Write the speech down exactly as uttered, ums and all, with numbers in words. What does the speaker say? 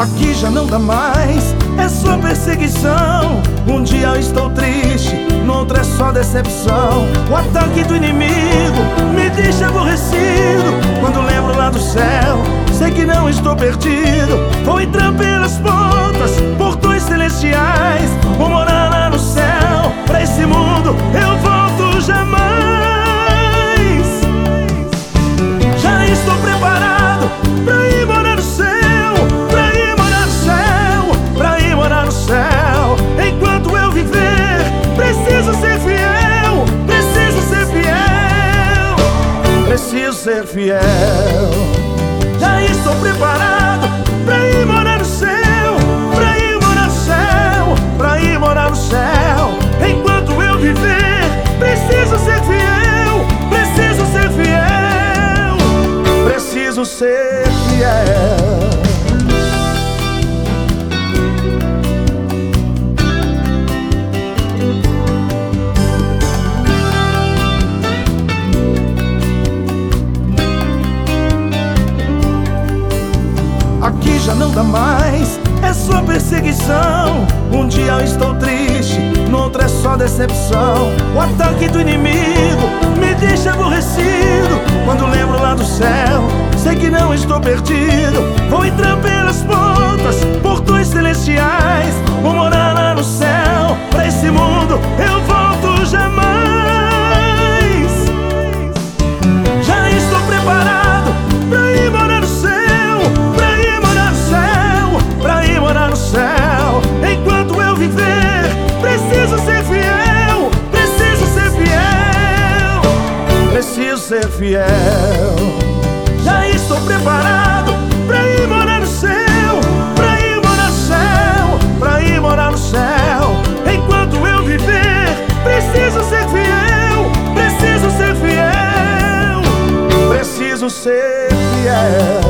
Aqui já não dá mais, é só perseguição. Um dia eu estou triste, no outro é só decepção. O ataque do inimigo me deixa aborrecido. Quando lembro lá do céu, sei que não estou perdido. Vou entrar pelas portas, portões celestiais. Vou morar lá no céu, pra esse mundo eu volto jamais. Já estou preparado pra ir morar no céu, pra ir morar no céu, pra ir morar no céu. Enquanto eu viver, preciso ser fiel, preciso ser fiel, preciso ser fiel. Já estou preparado pra ir morar no céu, pra ir morar no céu, pra ir morar no céu. Enquanto eu viver, preciso ser fiel, preciso ser fiel, preciso ser fiel. Aqui já não dá mais, é só perseguição. Um dia eu estou triste, no outro é só decepção. O ataque do inimigo me deixa aborrecido. Quando lembro lá do céu, sei que não estou perdido. Vou entrar pelas portas, portões celestiais. Vou morar lá no céu, pra esse mundo eu volto jamais. Já estou preparado pra ir morar no céu, pra ir morar no céu, pra ir morar no céu. Enquanto eu viver, preciso ser fiel, preciso ser fiel, preciso ser fiel. Já estou preparado pra ir morar no céu, pra ir morar no céu, pra ir morar no céu. Enquanto eu viver, preciso ser fiel, preciso ser fiel, preciso ser fiel.